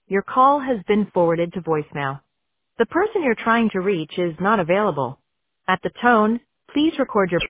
Your call has been forwarded to voicemail. The person you're trying to reach is not available. At the tone, please record your